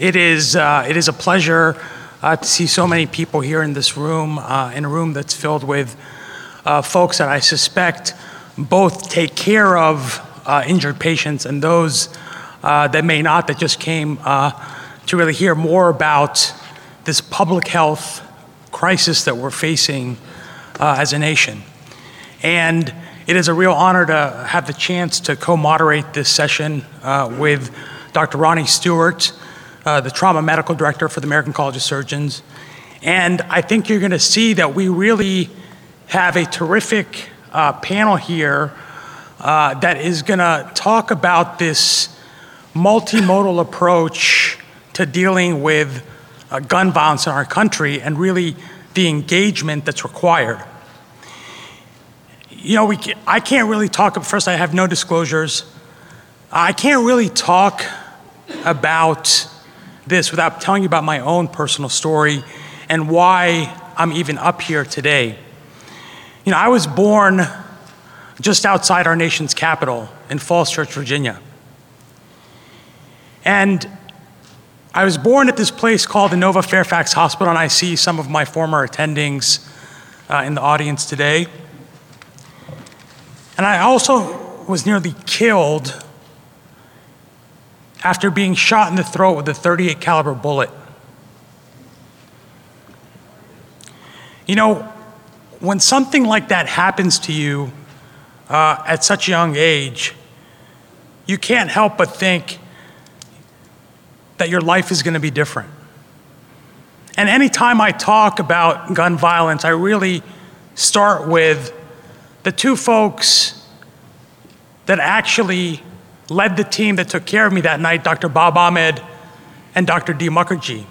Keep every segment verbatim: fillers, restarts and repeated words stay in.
It is, uh, it is a pleasure uh, to see so many people here in this room, uh, in a room that's filled with uh, folks that I suspect both take care of uh, injured patients and those uh, that may not, that just came uh, to really hear more about this public health crisis that we're facing uh, as a nation. And it is a real honor to have the chance to co-moderate this session uh, with Doctor Ronnie Stewart, uh, the Trauma Medical Director for the American College of Surgeons. And I think you're gonna see that we really have a terrific uh, panel here uh, that is gonna talk about this multimodal approach to dealing with uh, gun violence in our country and really the engagement that's required. You know, we can, I can't really talk, first I have no disclosures. I can't really talk about this without telling you about my own personal story and why I'm even up here today. You know, I was born just outside our nation's capital in Falls Church, Virginia. And I was born at this place called Inova Fairfax Hospital, and I see some of my former attendings uh, in the audience today. And I also was nearly killed after being shot in the throat with a thirty-eight caliber bullet. You know, when something like that happens to you uh, at such a young age, you can't help but think that your life is gonna be different. And anytime I talk about gun violence, I really start with the two folks that actually led the team that took care of me that night, Doctor Bob Ahmed and Doctor Dee Mukherjee.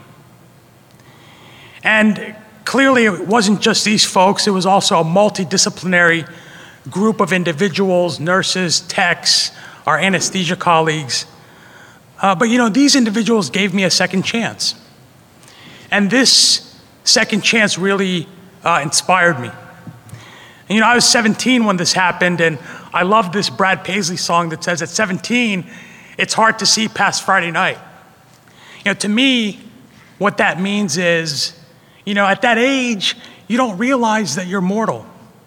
And clearly it wasn't just these folks, it was also a multidisciplinary group of individuals, nurses, techs, our anesthesia colleagues. Uh, but you know, these individuals gave me a second chance. And this second chance really uh, inspired me. And, you know, I was seventeen when this happened, and I love this Brad Paisley song that says, at seventeen, it's hard to see past Friday night. You know, to me, what that means is, you know, at that age, you don't realize that you're mortal.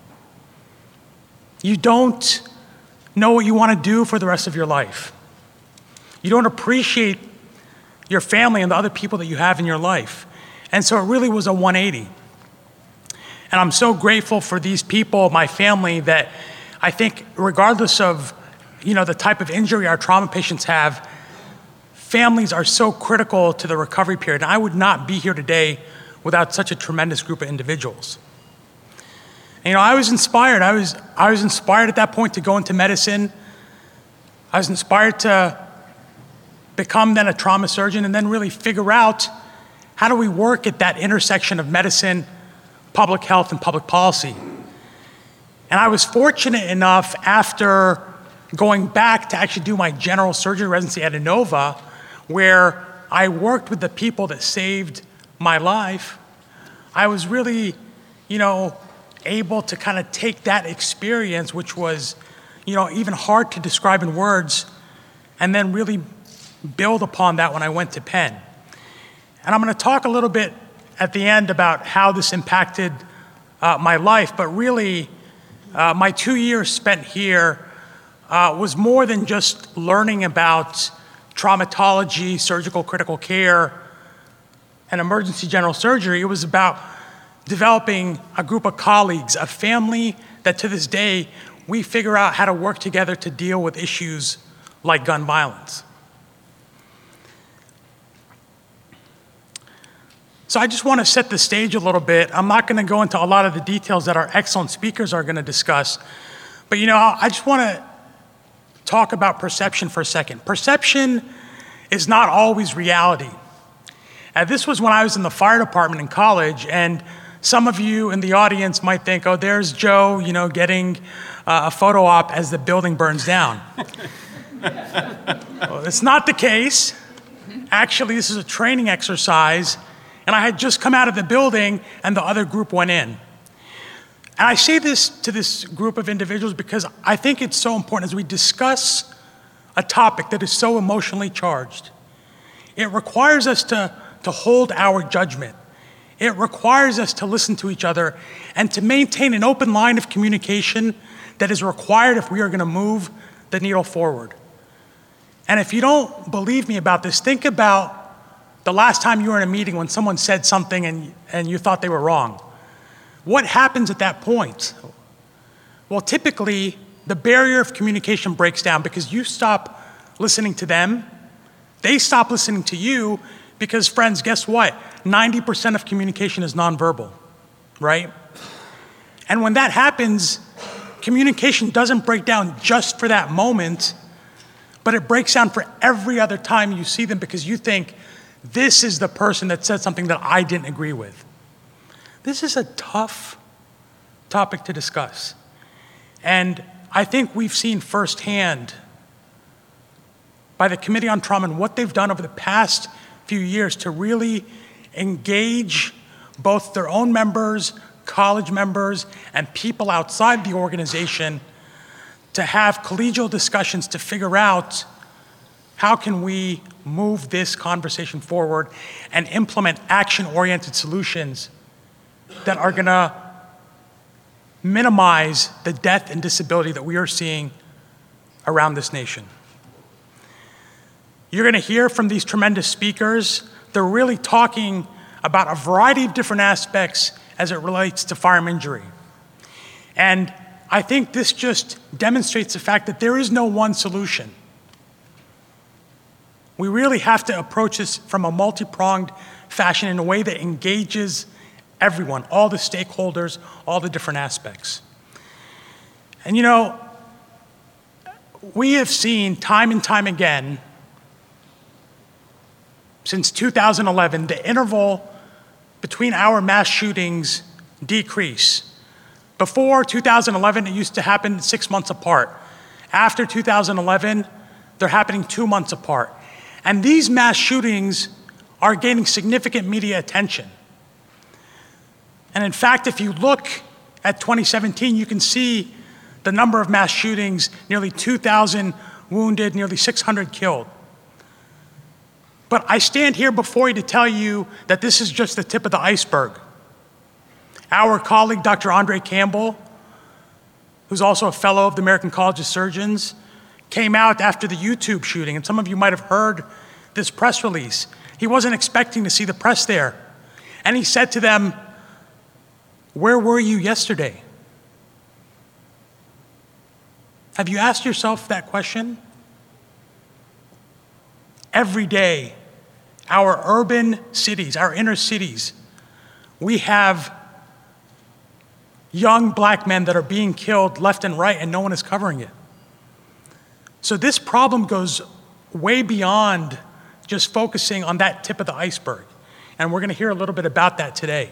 You don't know what you want to do for the rest of your life. You don't appreciate your family and the other people that you have in your life. And so it really was a one eighty. And I'm so grateful for these people, my family, that I think regardless of, you know, the type of injury our trauma patients have, families are so critical to the recovery period. And I would not be here today without such a tremendous group of individuals. And, you know, I was inspired. I was, I was inspired at that point to go into medicine. I was inspired to become then a trauma surgeon and then really figure out how do we work at that intersection of medicine, public health, and public policy. And I was fortunate enough after going back to actually do my general surgery residency at Inova, where I worked with the people that saved my life. I was really, you know, able to kind of take that experience, which was, you know, even hard to describe in words, and then really build upon that when I went to Penn. And I'm gonna talk a little bit at the end about how this impacted uh, my life, but really, uh, my two years spent here uh, was more than just learning about traumatology, surgical critical care, and emergency general surgery. It was about developing a group of colleagues, a family that to this day, we figure out how to work together to deal with issues like gun violence. So I just want to set the stage a little bit. I'm not going to go into a lot of the details that our excellent speakers are going to discuss, but you know, I just want to talk about perception for a second. Perception is not always reality. And this was when I was in the fire department in college, and some of you in the audience might think, oh, there's Joe, you know, getting uh, a photo op as the building burns down. Well, it's not the case. Actually, this is a training exercise, and I had just come out of the building and the other group went in. And I say this to this group of individuals because I think it's so important as we discuss a topic that is so emotionally charged. It requires us to, to hold our judgment. It requires us to listen to each other and to maintain an open line of communication that is required if we are going to move the needle forward. And if you don't believe me about this, think about the last time you were in a meeting when someone said something and, and you thought they were wrong. What happens at that point? Well, typically, the barrier of communication breaks down because you stop listening to them, they stop listening to you, because friends, guess what? ninety percent of communication is nonverbal, right? And when that happens, communication doesn't break down just for that moment, but it breaks down for every other time you see them because you think, this is the person that said something that I didn't agree with. This is a tough topic to discuss. And I think we've seen firsthand by the Committee on Trauma and what they've done over the past few years to really engage both their own members, college members, and people outside the organization to have collegial discussions to figure out how can we move this conversation forward and implement action-oriented solutions that are gonna minimize the death and disability that we are seeing around this nation. You're gonna hear from these tremendous speakers. They're really talking about a variety of different aspects as it relates to firearm injury. And I think this just demonstrates the fact that there is no one solution. We really have to approach this from a multi-pronged fashion in a way that engages everyone, all the stakeholders, all the different aspects. And you know, we have seen time and time again since two thousand eleven, the interval between our mass shootings decrease. Before two thousand eleven, it used to happen six months apart. After two thousand eleven, they're happening two months apart. And these mass shootings are gaining significant media attention. And in fact, if you look at twenty seventeen, you can see the number of mass shootings, nearly two thousand wounded, nearly six hundred killed. But I stand here before you to tell you that this is just the tip of the iceberg. Our colleague, Doctor Andre Campbell, who's also a fellow of the American College of Surgeons, came out after the YouTube shooting, and some of you might have heard this press release. He wasn't expecting to see the press there. And he said to them, "Where were you yesterday?" Have you asked yourself that question? Every day, our urban cities, our inner cities, we have young black men that are being killed left and right, and no one is covering it. So this problem goes way beyond just focusing on that tip of the iceberg. And we're gonna hear a little bit about that today.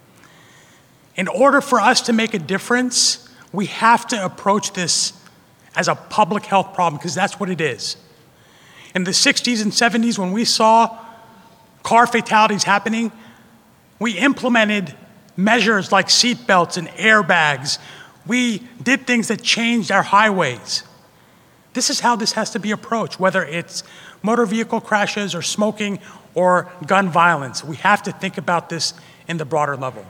In order for us to make a difference, we have to approach this as a public health problem, because that's what it is. In the sixties and seventies, when we saw car fatalities happening, we implemented measures like seat belts and airbags. We did things that changed our highways. This is how this has to be approached, whether it's motor vehicle crashes or smoking or gun violence. We have to think about this in the broader level.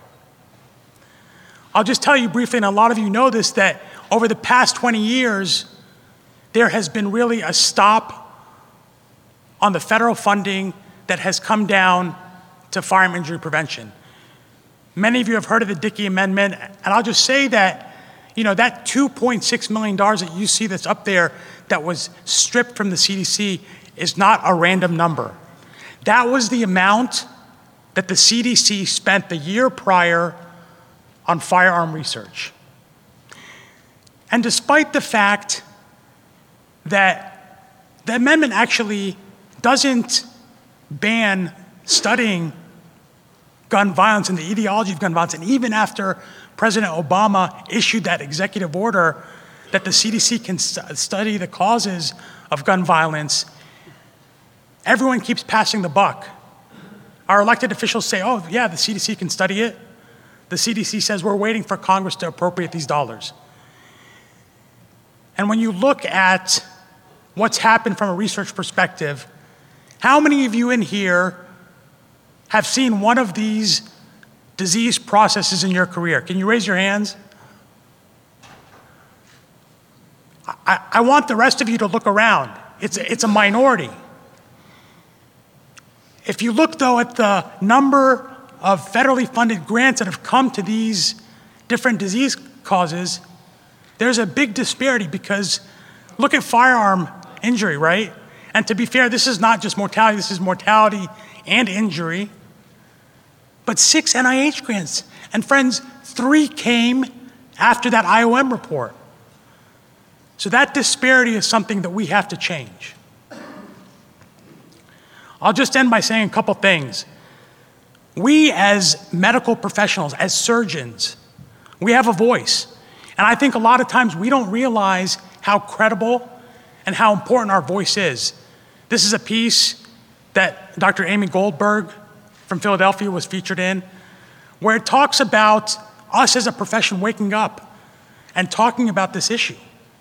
I'll just tell you briefly, and a lot of you know this, that over the past twenty years, there has been really a stop on the federal funding that has come down to firearm injury prevention. Many of you have heard of the Dickey Amendment, and I'll just say that, you know, that two point six million dollars that you see that's up there that was stripped from the C D C is not a random number. That was the amount that the C D C spent the year prior on firearm research. And despite the fact that the amendment actually doesn't ban studying gun violence and the etiology of gun violence, and even after President Obama issued that executive order that the C D C can st- study the causes of gun violence, everyone keeps passing the buck. Our elected officials say, oh yeah, the C D C can study it. The C D C says we're waiting for Congress to appropriate these dollars. And when you look at what's happened from a research perspective, How many of you in here have seen one of these disease processes in your career? Can you raise your hands? I, I want the rest of you to look around. It's, it's a minority. If you look, though, at the number of federally funded grants that have come to these different disease causes, there's a big disparity because look at firearm injury, right? And to be fair, this is not just mortality, this is mortality and injury. But six N I H grants. And friends, three came after that I O M report. So that disparity is something that we have to change. I'll just end by saying a couple things. We as medical professionals, as surgeons, we have a voice. And I think a lot of times we don't realize how credible and how important our voice is. This is a piece that Doctor Amy Goldberg from Philadelphia was featured in, where it talks about us as a profession waking up and talking about this issue.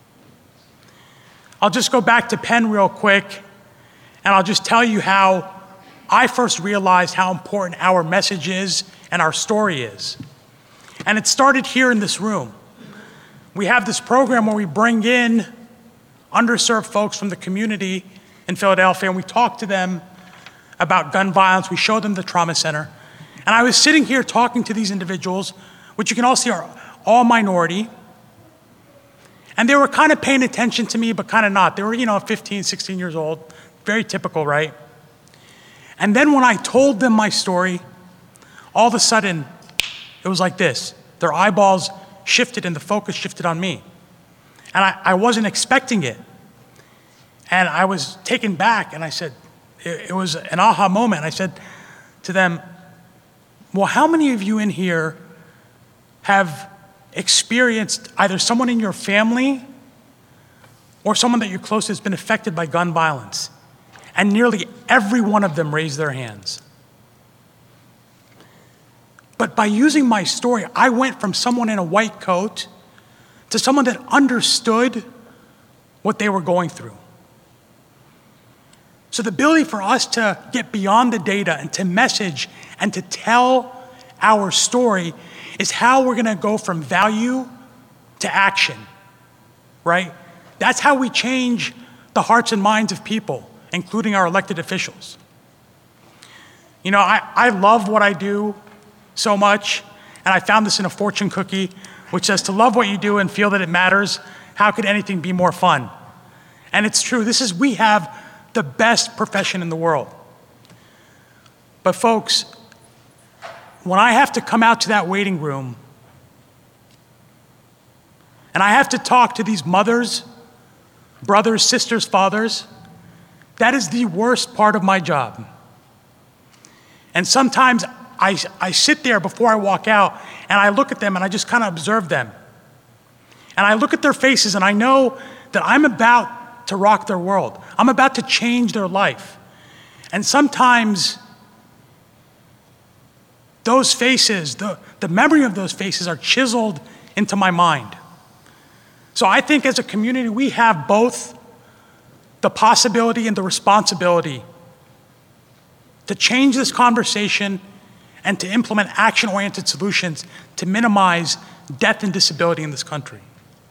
I'll just go back to Penn real quick, and I'll just tell you how I first realized how important our message is and our story is. And it started here in this room. We have this program where we bring in underserved folks from the community in Philadelphia, and we talk to them about gun violence. We show them the trauma center. And I was sitting here talking to these individuals, which you can all see are all minority. And they were kind of paying attention to me, but kind of not. They were, you know, fifteen, sixteen years old. Very typical, right? And then when I told them my story, all of a sudden, it was like this. Their eyeballs shifted and the focus shifted on me. And I, I wasn't expecting it. And I was taken back, and I said, it, it was an aha moment. I said to them, well, how many of you in here have experienced either someone in your family or someone that you're close to has been affected by gun violence? And nearly every one of them raised their hands. But by using my story, I went from someone in a white coat to someone that understood what they were going through. So the ability for us to get beyond the data and to message and to tell our story is how we're gonna go from value to action, right? That's how we change the hearts and minds of people, including our elected officials. You know, I, I love what I do so much, and I found this in a fortune cookie, which says to love what you do and feel that it matters, how could anything be more fun? And it's true, this is, we have the best profession in the world. But folks, when I have to come out to that waiting room and I have to talk to these mothers, brothers, sisters, fathers, that is the worst part of my job. And sometimes I, I sit there before I walk out and I look at them and I just kind of observe them. And I look at their faces and I know that I'm about to rock their world. I'm about to change their life. And sometimes those faces, the, the memory of those faces are chiseled into my mind. So I think as a community, we have both the possibility and the responsibility to change this conversation and to implement action-oriented solutions to minimize death and disability in this country.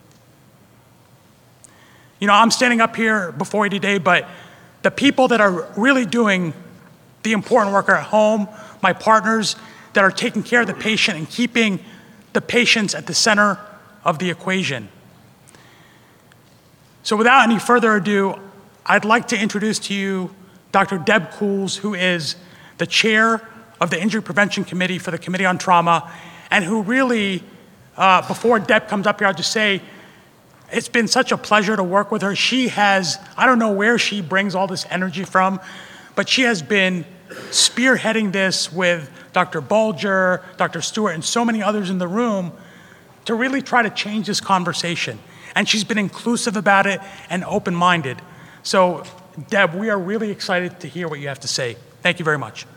You know, I'm standing up here before you today, but the people that are really doing the important work are at home, my partners that are taking care of the patient and keeping the patients at the center of the equation. So without any further ado, I'd like to introduce to you Doctor Deb Cools, who is the chair of the Injury Prevention Committee for the Committee on Trauma, and who really, uh, before Deb comes up here, I'll just say, it's been such a pleasure to work with her. She has, I don't know where she brings all this energy from, but she has been spearheading this with Doctor Bulger, Doctor Stewart, and so many others in the room to really try to change this conversation. And she's been inclusive about it and open-minded. So, Deb, we are really excited to hear what you have to say. Thank you very much.